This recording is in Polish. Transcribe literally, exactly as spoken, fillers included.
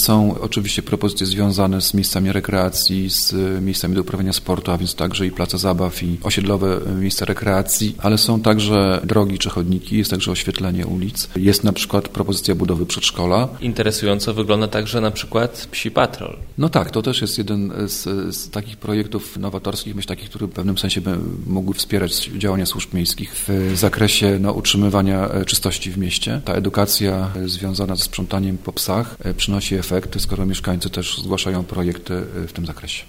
Są oczywiście propozycje związane z miejscami rekreacji, z miejscami do uprawiania sportu, a więc także i place zabaw, i osiedlowe miejsca rekreacji, ale są także drogi czy chodniki, jest także oświetlenie ulic. Jest na przykład propozycja budowy przedszkola. Interesująco wygląda także na przykład Psi Patrol. No tak, to też jest jeden z, z takich projektów nowatorskich, myślę takich, które w pewnym sensie by mogły wspierać działania służb miejskich w zakresie no, utrzymywania czystości w mieście. Ta edukacja związana ze sprzątaniem po psach przynosi efekty, skoro mieszkańcy też zgłaszają projekty w tym zakresie.